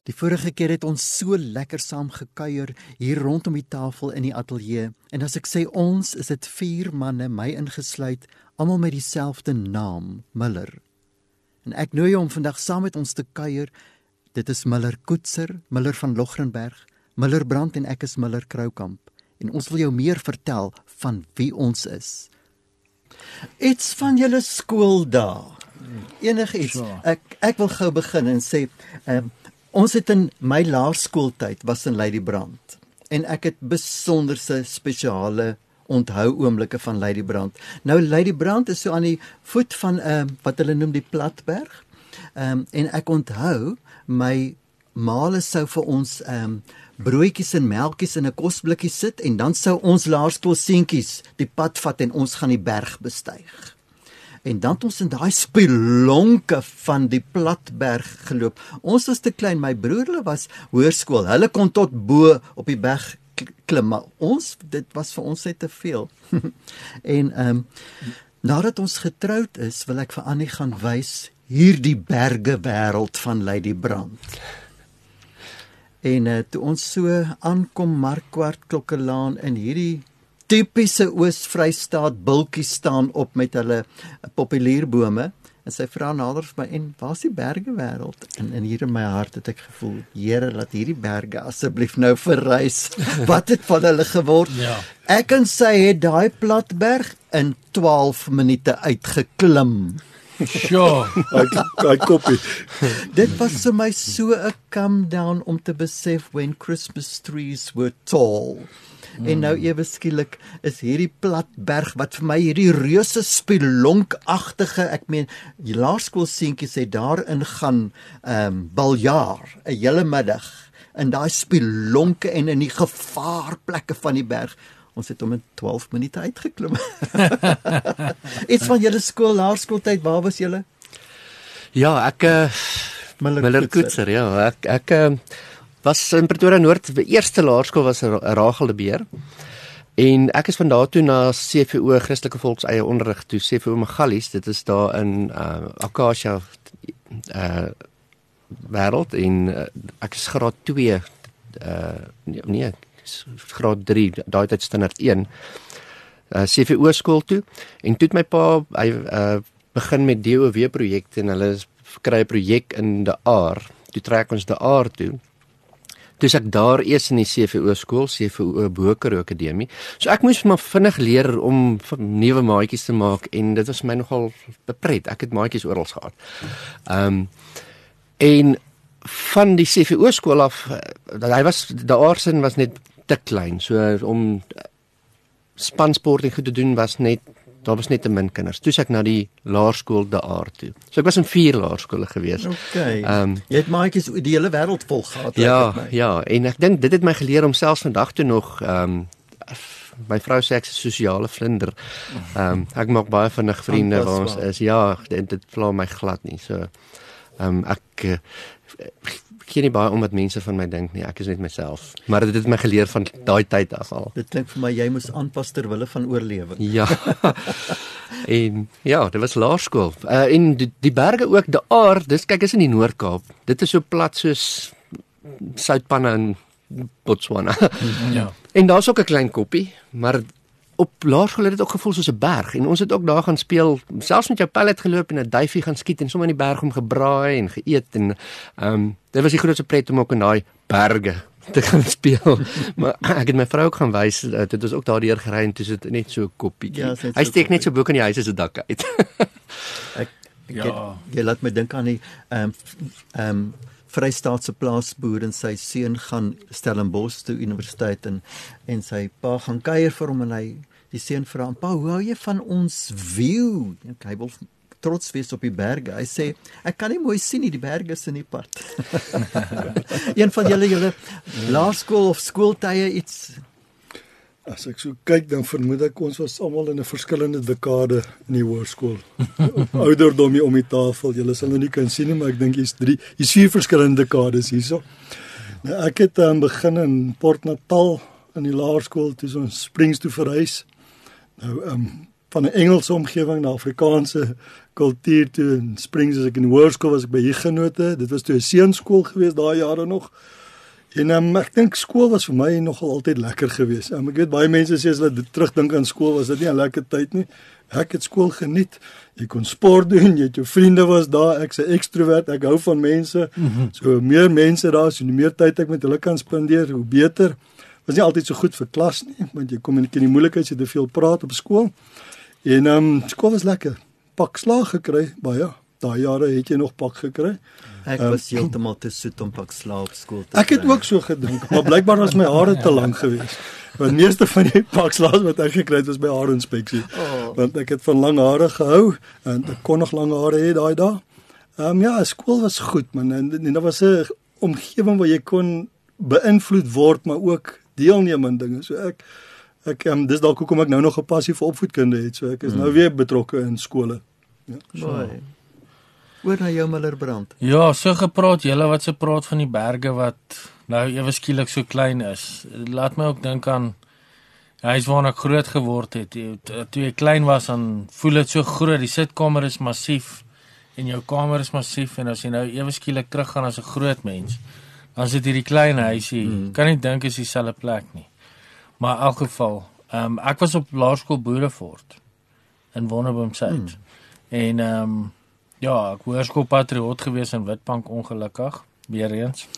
Die vorige keer het ons so lekker saam gekuier hier rondom die tafel in die ateljee. En as ek sê ons, is dit 4 manne, my ingesluit, almal met dieselfde naam, Miller. En ek nooi hom vandag saam met ons te kuier. Dit is Miller Koetser, Miller van Logrenberg, Miller Brandt en ek is Miller Kroukamp. En ons wil jou meer vertel van wie ons is. Iets van julle skooldae. Enigiets. Ek wil gou begin en sê, ons het in my laerskooltyd was in Lady Brandt. En ek het besonderse spesiale onthou oomblikke van Lady Brandt. Nou Lady Brandt is so aan die voet van wat hulle noem die Platberg. En ek onthou my maale sou vir ons broodjies en melkies in 'n kosblikkie sit en dan sou ons laerskoolseentjies die pad vat en ons gaan die berg bestyg. En dan het ons in daai spelonke van die Platberg geloop. Ons was te klein, my broer hulle was hoërskool. Hulle kon tot bo op die berg klim, maar dit was vir ons net te veel. En nadat ons getroud is, wil ek vir Annie gaan wys hierdie berge wêreld van Lady Brandt. En toe ons so aankom Markwart Klokkelaan in hierdie tipiese Oos-Vrystaat bultjies staan op met hulle populierbome, en sy vra nader vir my, en waar is die berge wêreld? En hier in my hart het ek gevoel, Here, laat hierdie berge asseblief nou verrys. Wat het van hulle geword? Ja. Ek en sy het daai Platberg in 12 minute uitgeklim. Sure, hy koppie. Dit was vir my so 'n come down om te besef when Christmas trees were tall. En nou ewe skielik is hierdie Platberg wat vir my hierdie reuse spelonkagtige, ek meen, die laerskoolseentjies het daarin gaan baljaar 'n hele middag in daai spelonke en in die gevaarplekke van die berg. Ons het hom in 12 minute uitgeklim. Iets van julle skool, laerskooltyd, waar was julle? Ja, ek Miller Koetser, ja, ek was in Pretoria Noord. Die eerste laerskool was Rachel de Beer. En ek is van daar toe na CVO, Christelike Volkseie Onderrig toe, CVO Magalies, dit is daar in Acacia wêreld, en ek is graad 2, graad 3, daai tyd standaard 1, CVO skool toe, en toe het my pa, hy begin met DOW projekte, en hulle kry 'n projek in De Aar, toe trek ons De Aar toe, toe ek daar eers in die CVO skool, CVO Bokero Akademie, so ek moes maar vinnig leer om nuwe maatjies te maak, en dit was my nogal bepret, ek het maatjies oral gehad, en van die CVO skool af, De Aarsin was net te klein, so om spansport en goed te doen daar was net te min kinders. Toe ek na die laerskool De Aar toe. So ek was in 4 laerskole gewees. Okay. Jy het maatjies die hele wêreld vol gehad. Ja, en ek dink dit het my geleer om selfs vandag toe nog my vrou sê ek is 'n sosiale vlinder. Ek maak baie vinnig vriende waar ons is. Ja, dit pla my glad nie. So ek gee nie baie om wat mense van my dink nie, ek is net myself. Maar dit het my geleer van daai tyd af al. Dit klink vir my jy moes aanpas ter wille van oorlewing. Ja. En ja, dit was laerskool. En die berge ook, De Aar, kyk is in die Noord-Kaap. Dit is so plat soos Soutpanne in Botswana. Ja. En daar's ook 'n klein koppie, maar op laerskool het dit ook gevoel soos 'n berg, en ons het ook daar gaan speel, selfs met jou pallet geloop en 'n duifie gaan skiet en sommer in die berg om gebraai en geëet, en dit was die grootste pret om ook in daai berge te gaan speel. Maar ek het my vrou ook gaan wys, dit was ook daardeur gery en toe sit net so 'n koppietjie. Ja, hy steek net so bo kan die huis se dak uit. Jy laat my dink aan die Vrystaatse plaasboer en sy seun gaan Stellenbosch toe universiteit en sy pa gaan kuier vir hom en die seun vra, "Pa, hoe hou jy van ons view?" Hy wil trots wees op die berge. Hy sê, "Ek kan nie mooi sien nie, die berge is in die pad." Een van julle laerskool of skooltye iets? As ek so kyk, dan vermoed ek ons was almal in 'n verskillende dekade in die hoërskool. Ouderdom hier om die tafel. Julle sal nou nie kan sien nie, maar ek dink hier's 4 verskillende dekades hierso. Nou, ek het begin in Port Natal in die laerskool toe ons Springs toe verhuis. Nou van 'n Engelse omgewing na Afrikaanse kultuur toe. In Springs, as ek in die hoërskool was, ek by Huguenote. Dit was toe 'n seunskool geweest daai jare nog. En ek dink skool was vir my nogal altyd lekker geweest. Ek weet baie mense sê as hulle terugdink aan skool, was dit nie 'n lekker tyd nie. Ek het skool geniet. Jy kon sport doen, jy het jou vriende was daar, ek's 'n ekstrovert, ek hou van mense. So hoe meer mense daar is, hoe meer tyd ek met hulle kan spandeer, hoe beter. Was nie altyd so goed vir klas nie, want jy kom in die moeilikheid, jy te veel praat op skool. En skool was lekker. Pak slaag gekry, baie. Daai jare het jy nog pak gekry. Ek was heeltemal te soet om pak slaag op skool te Ek het ook so gedink, maar blykbaar was my hare te lank geweest. Want meeste van die pak slaag wat ek gekry het was by haarinspeksie. Want ek het van lang hare gehou en ek kon nog lang hare hê daai dae. Ja, skool was goed, man. En daar was 'n omgewing waar jy kon beïnvloed word, maar ook deelneem aan dinge. So ek dis dalk hoekom ek nou nog 'n passie vir opvoedkunde het. So ek is nou weer betrokke in skole. Ja. Mooi. Oor na jou Miller Brand. Ja, so gepraat, julle wat se praat van die berge wat nou ewe skielik so klein is. Laat my ook dink aan huis waarna ek groot geword het. Toe ek klein was, dan voel dit so groot. Die sitkamer is massief en jou kamer is massief en as jy nou ewe skielik teruggaan as 'n groot mens, dan sit hierdie klein huisie. Kan nie dink is dieselfde plek nie. Maar in elk geval, ek was op laerskool Boerefort in Wonderboom Suid. En ja, ek hoërskool patriot gewees in Witbank ongelukkig, weer eens.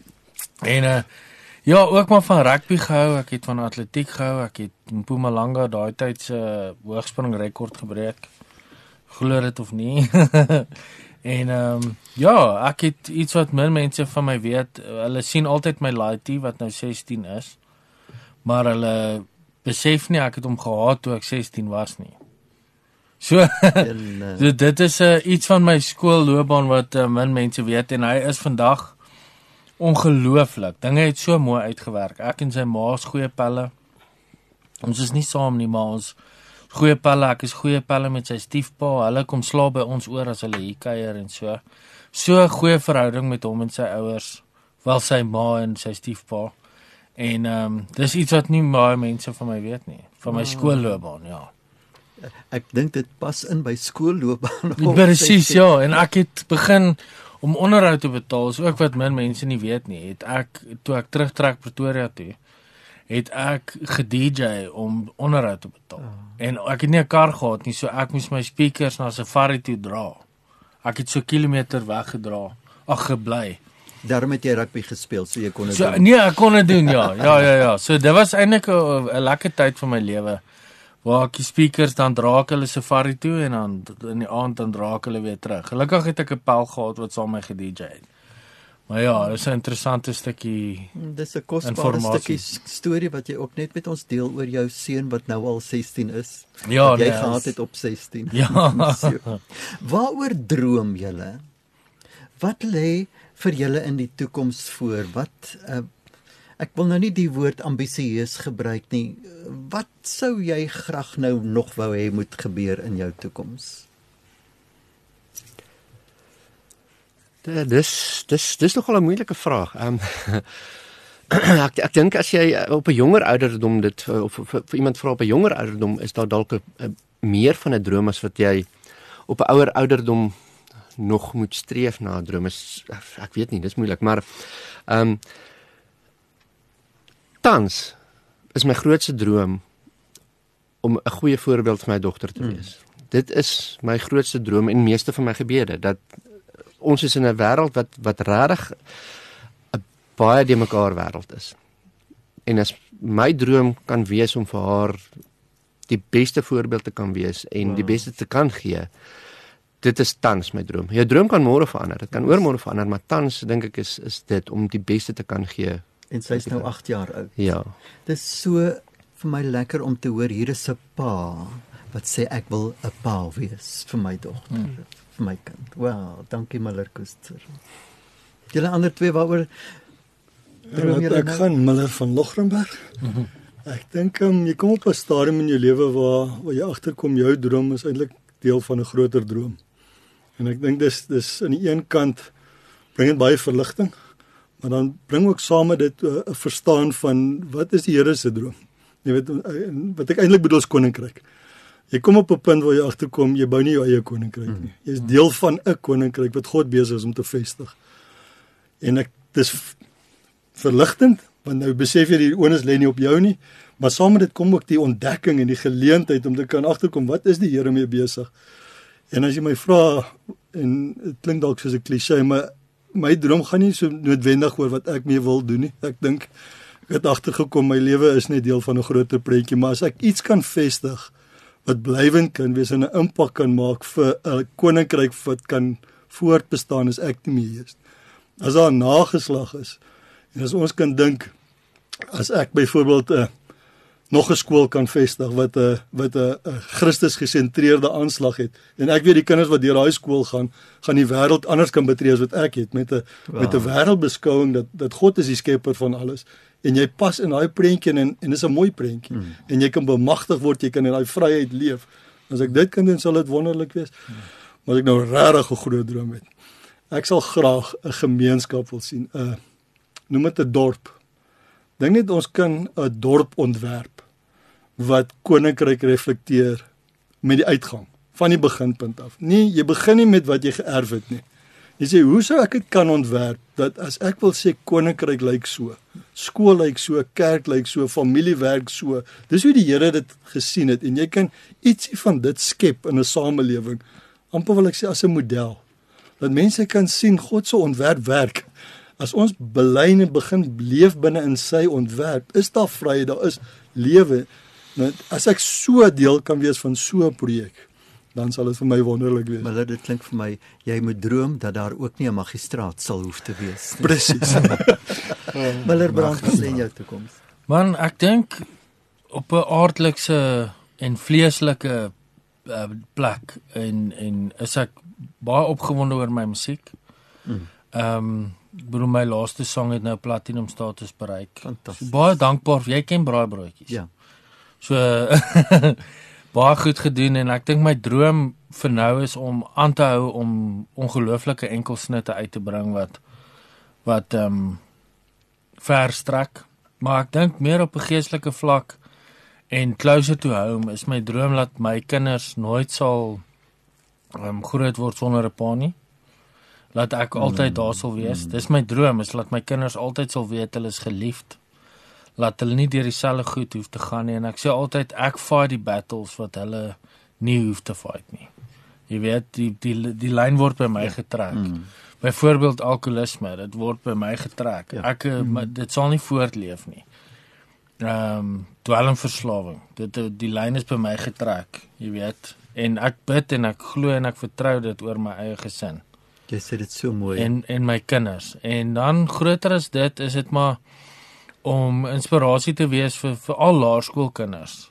En ja, ook maar van rugby gehou, ek het van atletiek gehou, ek het Mpumalanga daai tyd se hoogspring rekord gebreek. Glo dit of nie. En ja, ek het iets wat min mense van my weet. Hulle sien altyd my laaitie wat nou 16 is. Maar hulle besef nie ek het hom gehaat toe ek 16 was nie. So, so dit is iets van my skoolloopbaan wat min mense weet en hy is vandag ongelooflik. Dinge het so mooi uitgewerk. Ek en sy ma's goeie pelle. Ons is nie saam nie, maar ons goeie pelle, ek is goeie pelle met sy stiefpa. Hulle kom slaap by ons oor as hulle hier kuier en so. So 'n goeie verhouding met hom en sy ouers, wel sy ma en sy stiefpa. En dis iets wat nie baie mense van my weet nie, van my skoolloopbaan, ja. Ek dink dit pas in by skoolloopbaan. Presies, ja, en ek het begin om onderhoud te betaal, is ook wat min mense nie weet nie. Het ek toe ek terugtrek Pretoria toe, het ek ge-DJ om onderhoud te betaal. En ek het nie 'n kar gehad nie, so ek moes my speakers na Safari toe dra. Ek het so kilometer weggedra, gebly. Daarom het jy rugby gespeel, so jy kon dit doen. Nee, ek kon dit doen, ja. Ja. So dit was eintlik 'n lekker tyd van my lewe. Waar ek die speakers dan dra ek hulle Safari toe en dan in die aand dan dra ek hulle weer terug. Gelukkig het ek 'n pel gehad wat saam my ge-DJ het. Maar ja, dis 'n interessante stukkie. Dis 'n kosbare stukkie storie wat jy ook net met ons deel oor jou seun wat nou al 16 is. Ja, wat jy gehad het op 16. Ja. Waaroor droom julle? Wat lê vir julle in die toekoms voor? Wat ek wil nou nie die woord ambisieus gebruik nie. Wat sou jy graag nou nog wou hê moet gebeur in jou toekoms? Dis nogal 'n moeilike vraag. Ek dink as jy op 'n jonger ouderdom dit of vir iemand vra op 'n jonger ouderdom is daar dalk meer van 'n droom as wat jy op 'n ouer ouderdom nog moet streef na 'n droom. Ek weet nie, dis moeilik, maar tans is my grootste droom om 'n goeie voorbeeld vir my dogter te wees. Dit is my grootste droom en meeste van my gebede, dat ons is in 'n wêreld wat regtig 'n baie de mekaar wêreld is. En as my droom kan wees om vir haar die beste voorbeeld te kan wees en die beste te kan gee, dit is tans my droom. Jou droom kan môre verander, dit kan oormôre verander, maar tans dink ek is dit om die beste te kan gee. En sy is nou 8 jaar oud. Ja. Dit is so vir my lekker om te hoor, hier is 'n pa wat sê ek wil 'n pa wees vir my dogter, vir my kind. Wow, dankie Miller Koester. Julle ander twee waaroor droom julle nou? Ek gaan Miller van Logrenberg. Ek dink jy kom op 'n stadium in jou lewe waar jy agterkom jou droom is eintlik deel van 'n groter droom. En ek dink dis aan die een kant bring dit baie verligting, maar dan bring ook saam met dit 'n verstaan van wat is die Here se droom. Jy weet wat ek eintlik bedoel is koninkryk. Jy kom op 'n punt waar jy agterkom, jy bou nie jou eie koninkryk nie. Jy is deel van 'n koninkryk wat God besig is om te vestig. En dis verligtend, want nou besef jy die onus lê nie op jou nie, maar saam met dit kom ook die ontdekking en die geleentheid om te kan agterkom, wat is die Here mee besig? En as jy my vra, en dit klink dalk soos 'n klise, maar my droom gaan nie so noodwendig oor wat ek mee wil doen nie. Ek dink, ek het agtergekom, my lewe is net deel van 'n groter prentjie, maar as ek iets kan vestig, wat blywend kan wees en 'n impak kan maak vir 'n koninkryk wat kan voortbestaan, is ek nie meer eers. As daar 'n nageslag is, en as ons kan dink, as ek byvoorbeeld nog 'n skool kan vestig wat 'n Christus gesentreerde aanslag het, en ek weet die kinders wat deur daai skool gaan die wêreld anders kan betree as wat ek het, met 'n wêreldbeskouing dat God is die skepper van alles. En jy pas in daai prentjie en dis 'n mooi prentjie. En jy kan bemagtig word, jy kan in daai vryheid leef. As ek dit kan doen, sal dit wonderlik wees. Maar as ek nou regtig 'n groot droom het. Ek sal graag 'n gemeenskap wil sien. Noem dit 'n dorp. Dink net ons kan 'n dorp ontwerp wat koninkryk reflekteer met die uitgang van die beginpunt af. Nee, jy begin nie met wat jy geërf het nie. Jy sê, hoe sou ek dit kan ontwerp, dat as ek wil sê koninkryk lyk so, skool lyk so, kerk lyk so, familie werk so, dis hoe die Here dit gesien het, en jy kan ietsie van dit skep in 'n samelewing, amper wil ek sê as 'n model, dat mense kan sien, God se ontwerp werk. As ons bely en begin leef binne in sy ontwerp, is daar vryheid, daar is lewe. Nou, as ek so deel kan wees van so 'n projek, dan sal dit vir my wonderlik wees. Maar dit klink vir my, jy moet droom dat daar ook nie 'n magistraat sal hoef te wees. Presies. Miller Brand in jou toekoms. Man, ek dink op 'n aardlikse en vleeslike plek en is ek baie opgewonde oor my musiek. Ek bedoel, my laaste song het nou platinum status bereik. Fantasties. So, baie dankbaar, jy ken braaibroodjies. Ja. So baie goed gedoen, en ek dink my droom vir nou is om aan te hou om ongelooflike enkelsnitte uit te bring wat ver strek, maar ek dink meer op 'n geestelike vlak en closer to home is my droom dat my kinders nooit sal groot word sonder 'n pa nie. Laat ek altyd daar sal wees. Dis my droom, is dat my kinders altyd sal weet hulle is geliefd. Laat hulle nie deur dieselfde goed hoef te gaan nie, en ek sê altyd ek fight die battles wat hulle nie hoef te fight nie. Jy weet, die lyn word by my getrek. Byvoorbeeld alkoholisme, dit word by my getrek. Ja. Dit sal nie voortleef nie. Dwelmverslawing, die lyn is by my getrek, jy weet. En ek bid en ek glo en ek vertrou dit oor my eie gesin. Jy sê dit so mooi. En my kinders. En dan groter as dit is dit maar om inspirasie te wees vir al laerskoolkinders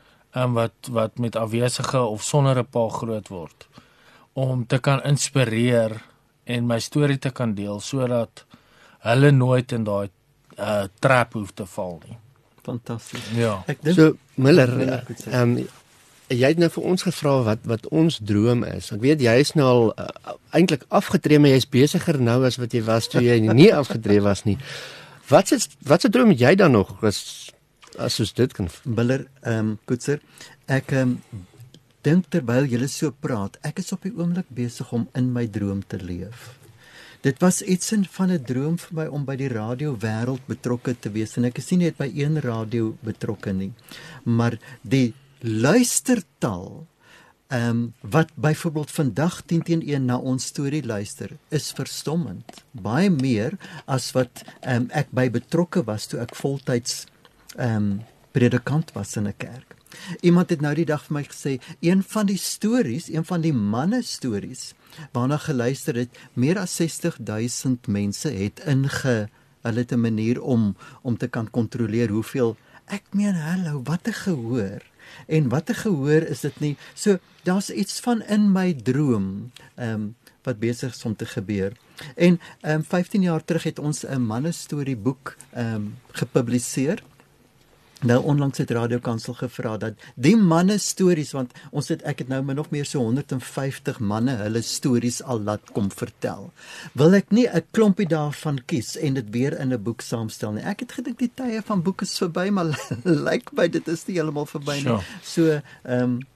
wat met afwesige of sonder 'n pa groot word, om te kan inspireer en my storie te kan deel sodat hulle nooit in daai trap hoef te val nie. Fantasties. Ja. Ek dink So Miller, goed sê. jy het nou vir ons gevra wat ons droom is. Ek weet jy is nou al eintlik afgetree, maar jy's besiger nou as wat jy was toe jy nie afgetree was nie. Wat se droom het jy dan nog as ons dit kan? Miller, Koetser, ek dink terwyl julle so praat, ek is op die oomblik besig om in my droom te leef. Dit was iets van 'n droom vir my om by die radio wêreld betrokke te wees, en ek is nie net by een radio betrokke nie, maar die luistertal wat byvoorbeeld vandag 10-1 na ons storie luister, is verstommend. Baie meer as wat ek by betrokke was toe ek voltyds predikant was in 'n kerk. Iemand het nou die dag vir my gesê, een van die manne stories waarna geluister het, meer as 60,000 mense het hulle het 'n manier om te kan kontroleer hoeveel, ek meen hallo, wat 'n gehoor. En wat 'n gehoor is dit nie. So daar's iets van in my droom wat besig is om te gebeur. En 15 jaar terug het ons 'n mannestorieboek gepubliseer. Nou onlangs het Radio Kansel gevra dat die manne stories, want ek het nou min of meer so 150 manne hulle stories al laat kom vertel. Wil ek nie 'n klompie daarvan kies en dit weer in 'n boek saamstel nie. Ek het gedink die tye van boeke is verby, maar lyk my dit is nie heeltemal verby nie. Sure. So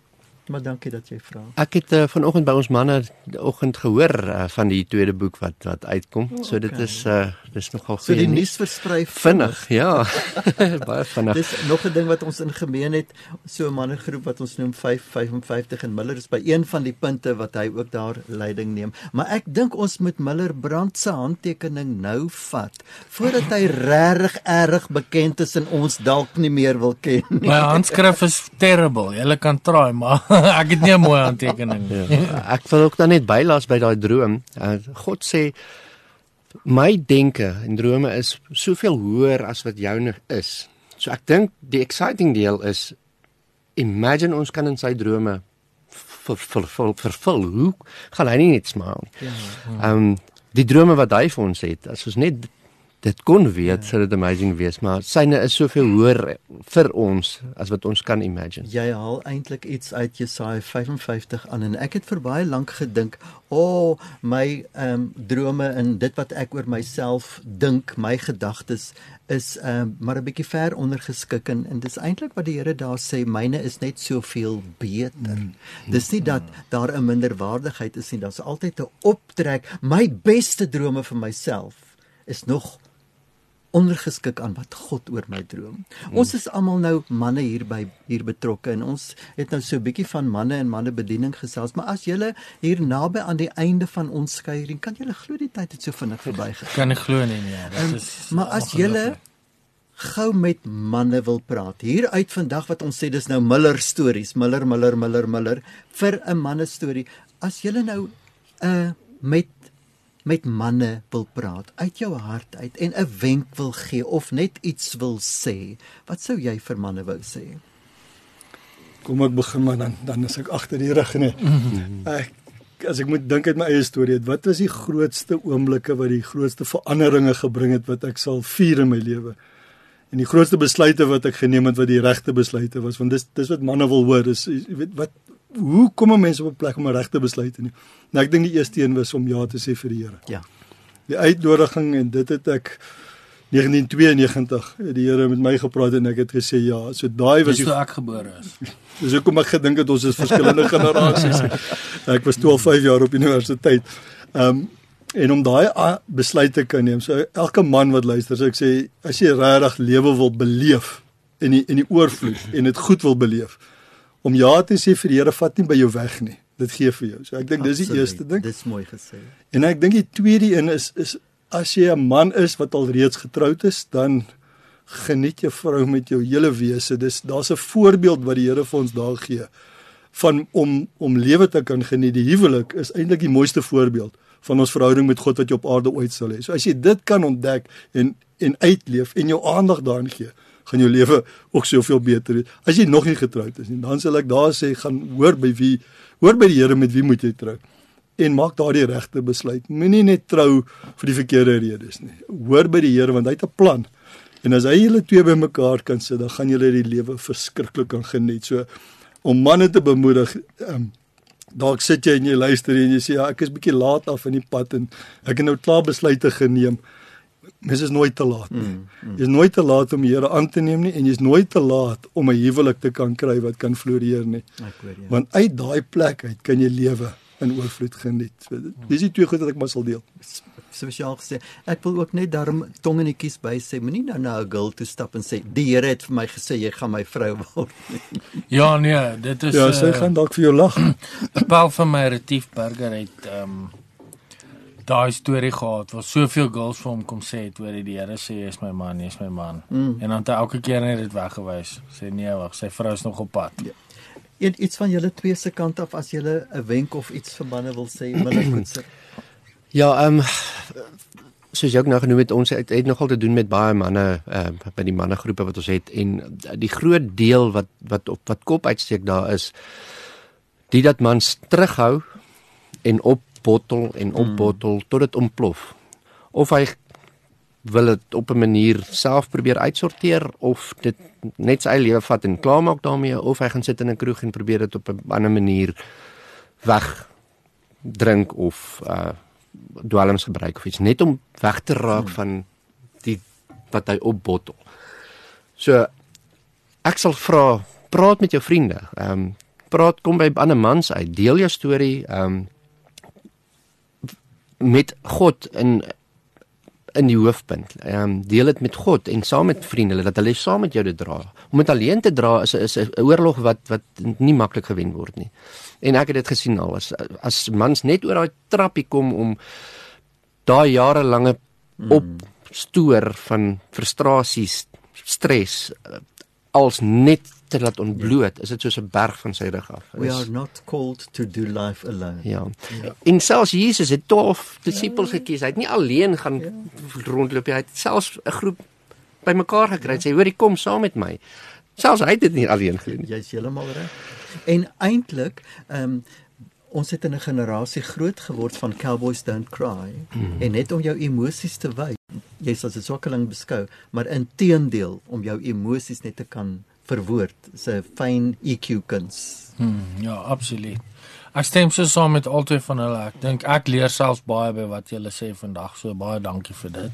Maar dankie dat jy vra. Ek het vanoggend by ons manne die oggend gehoor van die tweede boek wat uitkom. So dit is dis nogal So die goeie nuus versprei vinnig, ja. Baie vinnig. Dis nog 'n ding wat ons in gemeen het, so 'n mannegroep wat ons noem 555 en Miller is by een van die punte wat hy ook daar leiding neem. Maar ek dink ons moet Miller Brand se handtekening nou vat voordat hy regtig erg bekend is en ons dalk nie meer wil ken nie. My handskrif is terrible. Jy kan try, maar ek het nie 'n mooi handtekening nie. Ja, ek wil ook dan net bylas by daai droom. God sê my denke en drome is soveel hoër as wat joune is. So ek dink die exciting deel is imagine ons kan in sy drome vervul. Hoe gaan hy nie net smile? Die drome wat hy vir ons het, as ons net dit kon weet, sou dit amazing wees, maar syne is soveel hoër vir ons as wat ons kan imagine. Jy haal eintlik iets uit Jesaja 55 aan en ek het vir baie lank gedink, my drome en dit wat ek oor myself dink, my gedagtes is maar 'n bietjie ver ondergeskik en dis eintlik wat die Here daar sê, myne is net soveel beter. Dis nie dat daar 'n minderwaardigheid is nie, daar's altyd 'n optrek. My beste drome vir myself is nog ondergeskik aan wat God oor my droom. Ons is almal nou manne hier betrokke en ons het nou so 'n bietjie van manne en mannebediening gesels, maar as julle hier naby aan die einde van ons skeiing, kan julle glo die tyd het so vinnig verbygegaan. Kan nie glo nie, ja. Dit is Maar as julle gou met manne wil praat, hier uit vandag wat ons sê dis nou Miller stories, Miller vir 'n manne storie. As julle nou met manne wil praat, uit jou hart uit en 'n wenk wil gee of net iets wil sê, wat sou jy vir manne wou sê? Kom ek begin maar dan is ek agter die rug nie. As ek moet dink uit my eie storie, wat was die grootste oomblikke wat die grootste veranderinge gebring het wat ek sal vier in my lewe? En die grootste besluite wat ek geneem het wat die regte besluite was, want dis wat manne wil hoor, is jy weet hoe kom 'n mens op 'n plek om 'n regte besluit te neem? Nou ek dink die eerste een was om ja te sê vir die Here. Ja. Die uitnodiging en dit het ek 1992 die Here met my gepraat en ek het gesê ja, so daai was toe ek gebore is. Dis hoekom ek gedink het ons is verskillende generasies. Ek was 5 jaar op universiteit. En om daai besluit te kan neem. So elke man wat luister, so ek sê as jy regtig lewe wil beleef in die oorvloed en dit goed wil beleef, om ja te sê vir die Here vat nie by jou weg nie. Dit gee vir jou. So ek dink dis die eerste ding. Dis mooi gesê. En ek dink die tweede een is as jy 'n man is wat al reeds getroud is, dan geniet jou vrou met jou hele wese. Daar's 'n voorbeeld wat die Here vir ons daar gee van om lewe te kan geniet. Die huwelik is eintlik die mooiste voorbeeld van ons verhouding met God wat jy op aarde ooit sal hê. So as jy dit kan ontdek en uitleef en jou aandag daaraan gee, gaan jou lewe ook soveel beter wees. As jy nog nie getroud is nie, dan sal ek daar sê, gaan hoor by die Here met wie moet jy trou. En maak daardie regte besluit. Moenie net trou vir die verkeerde redes nie. Hoor by die Here want hy het 'n plan. En as hy julle twee bymekaar kan sit, dan gaan julle die lewe verskriklik kan geniet. So om manne te bemoedig, dalk sit jy en jy luister en jy sê ja, ek is bietjie laat af in die pad en ek het nou klaar besluite geneem. Mens is nooit te laat nie. Jy is nooit te laat om die Here aan te neem nie en jy is nooit te laat om 'n huwelik te kan kry wat kan floreer nie. Want uit daai plek uit kan jy lewe in oorvloed geniet. So, dis die twee goed wat ek maar sal deel. Spesiaal gesê, ek wil ook net daarom tong in die kies by sê, moenie nou na 'n girl toe stap en sê, die Here het vir my gesê, jy gaan my vrou word. Ja, nee, dit is Ja, sy gaan dalk vir jou lag. Paul van my Retiefberger het daai storie gehad, waar soveel girls vir hom kom sê het, oor die Here sê, jy is my man, jy is my man. En dan het hy elke keer net dit weggewys. Sê nee, wag, sy vrou is nog op pad. Ja. Iets van julle twee se kant af, as julle 'n wenk of iets vir manne wil sê, Miller. Ja, soos jy ook nou genoem het, ons het nogal te doen met baie manne by die mannegroepe wat ons het, en die groot deel wat kop uitsteek daar is die dat mans terughou en opbottel tot dit ontplof. Of hy wil dit op 'n manier self probeer uitsorteer, of dit net sy eie lewe vat en klaarmaak daarmee, of hy gaan sit in 'n kroeg en probeer dit op 'n ander manier wegdrink of dwelms gebruik of iets, net om weg te raak van die wat hy opbottel. So ek sal vra, praat met jou vriende. kom by ander mans uit. Deel jou storie met God in die hoofpunt. Deel dit met God en saam met vriende, dat hulle saam met jou dit dra. Om dit alleen te dra is 'n oorlog wat nie maklik gewen word nie. En ek het dit gesien al, as mans net oor daai trappie kom om daai jarelange opstoor van frustrasies, stres, als net te laat ontbloot, is dit soos 'n berg van sy rug af. We are not called to do life alone. Ja. En selfs Jesus het 12 disippels gekies. Hy het nie alleen gaan rondloop nie. Hy het selfs 'n groep bymekaar gekry en sê, hoor, kom saam met my. Selfs hy het dit nie alleen gedoen nie. Jy's heeltemal reg. En eintlik, ons het in 'n generasie groot geword van Cowboys Don't Cry, en net om jou emosies te wys, jy's as 'n swakkeling beskou, maar inteendeel om jou emosies net te kan verwoord, is 'n fyn EQ kuns. Ja, absoluut. Ek stem so saam met albei van hulle. Ek dink ek leer selfs baie by wat julle sê vandag, so baie dankie vir dit.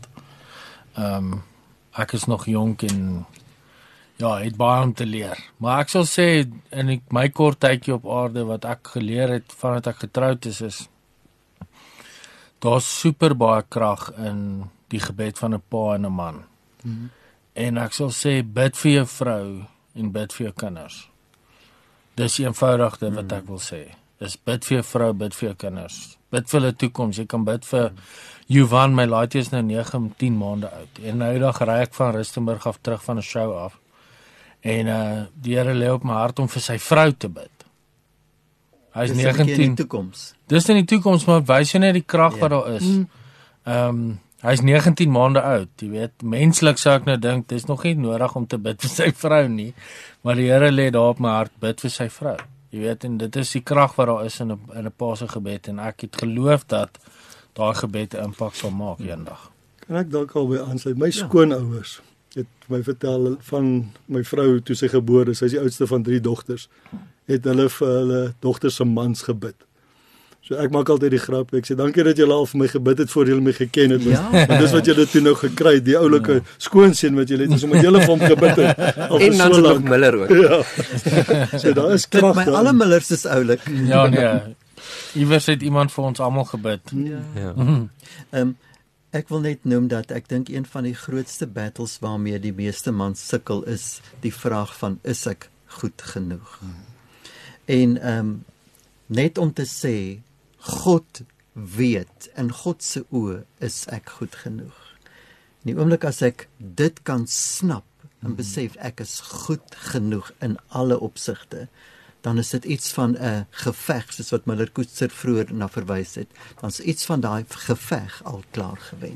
Ek is nog jonk en ja, het baie om te leer. Maar ek sal sê, in my kort tydjie op aarde, wat ek geleer het vandat ek getroud is daar's super baie krag in die gebed van 'n pa en 'n man. En ek sal sê, bid vir jou vrou en bid vir jou kinders. Dis eenvoudig dit wat ek wil sê. Dis bid vir jou vrou, bid vir jou kinders. Bid vir hulle toekoms. Jy kan bid vir Johan, my laaitjie is nou 9 en 10 maande oud. En nou dag ry ek van Rustenburg af terug van 'n show af. En die Here lê op my hart om vir sy vrou te bid. Hy is 19. Dis in die toekoms, maar wys jy net die krag wat daar is. Hy is 19 maande oud, jy weet. Menslik sou ek nou dink, dis nog nie nodig om te bid vir sy vrou nie, maar die Here lê daar op my hart, bid vir sy vrou. Jy weet, en dit is die krag wat daar is in 'n pa se gebed, en ek het geloof dat daai gebed 'n impak sal maak eendag. Kan ek dalk al by aansluit? My skoonouers het my vertel van my vrou toe sy gebore is. Sy is die oudste van 3 dogters. Het hulle vir hulle dogters se mans gebid. So ek maak altyd die grap, ek sê dankie dat julle al vir my gebid het voor julle my geken het. En dis wat julle toe nou gekry het, die oulike skoonseun wat julle het, is omdat julle vir hom gebid het. En dan so nog Miller ook. Ja. So daar is krag. My alle Millers is oulik. Ja, nee. Iewers het iemand vir ons almal gebid. Ja. Ek wil net noem dat ek dink een van die grootste battles waarmee die meeste mans sukkel is die vraag van, is ek goed genoeg? En net om te sê, God weet, in God se oë is ek goed genoeg. In die oomblik as ek dit kan snap en besef ek is goed genoeg in alle opsigte, dan is dit iets van 'n geveg, soos wat Miller Koester vroeër na verwys het. Dan is iets van daai geveg al klaar gewen.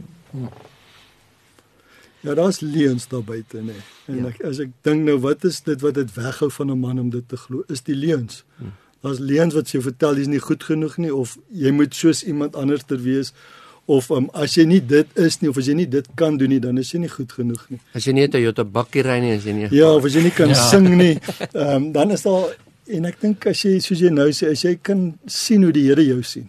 Ja, daar's leuns daar buite, nê. En as ek dink nou, wat is dit wat dit weghou van 'n man om dit te glo? Is die leuns. Daar's leuns wat jy vertel jy's nie goed genoeg nie, of jy moet soos iemand anders ter wees, of as jy nie dit is nie, of as jy nie dit kan doen nie, dan is jy nie goed genoeg nie. As jy nie 'n Toyota bakkie ry nie, as jy nie. Ja, of as jy nie kan sing nie, dan is daar, en ek dink as jy, soos jy nou sê, as jy kan sien hoe die Here jou sien.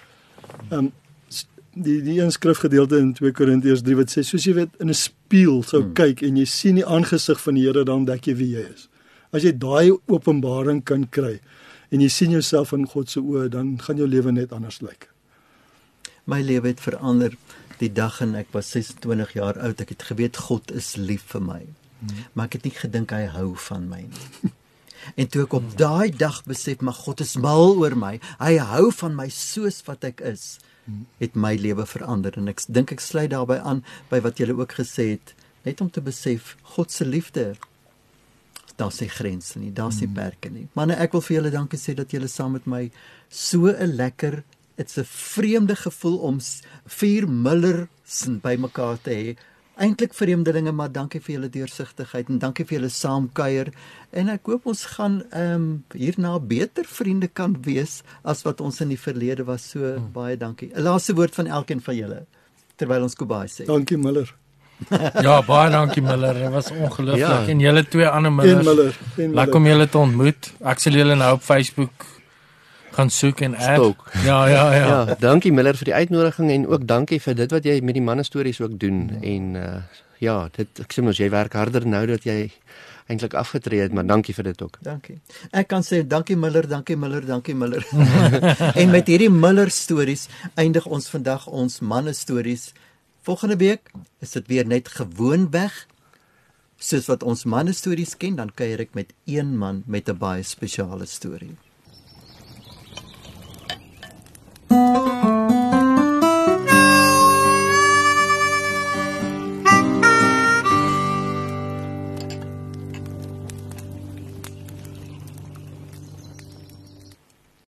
Die een skrifgedeelte in 2 Korintiërs 3 wat sê, soos jy weet in 'n spieël sou kyk en jy sien die aangesig van die Here, dan ontdek jy wie jy is. As jy daai openbaring kan kry en jy sien jouself in God se oë, dan gaan jou lewe net anders lyk. My lewe het verander die dag en ek was 26 jaar oud. Ek het geweet God is lief vir my. Maar ek het nie gedink hy hou van my nie. En toe ek op daai dag besef, maar God is mal oor my. Hy hou van my soos wat ek is. Het my lewe verander, en ek dink ek sluit daarby aan by wat julle ook gesê het, net om te besef, God se liefde, daar's nie grense nie, daar's nie perke nie. Manne, ek wil vir julle dankie sê dat julle saam met my so 'n lekker, dit's 'n vreemde gevoel om 4 Millers by mekaar te hê. Eintlik vreemdelinge, maar dankie vir julle deursigtigheid en dankie vir julle saamkuier. En ek hoop ons gaan hierna beter vriende kan wees as wat ons in die verlede was. So baie dankie. 'n Laaste woord van elkeen van julle terwyl ons goodbye sê. Dankie Miller. Ja, baie dankie Miller. Dit was ongelooflik. En julle 2 ander Millers. Lekker om julle te ontmoet. Ek sal julle nou op Facebook gaan soek en add. Ja, dankie Miller vir die uitnodiging en ook dankie vir dit wat jy met die manne stories ook doen. En ja, dit ek sê mos jy werk harder nou dat jy eintlik afgetree het, maar dankie vir dit ook. Dankie. Ek kan sê dankie Miller, dankie Miller, dankie Miller. En met hierdie Miller stories eindig ons vandag ons manne stories. Volgende week is dit weer net gewoonweg soos wat ons manne stories ken, dan kuier ek met een man met 'n baie spesiale storie.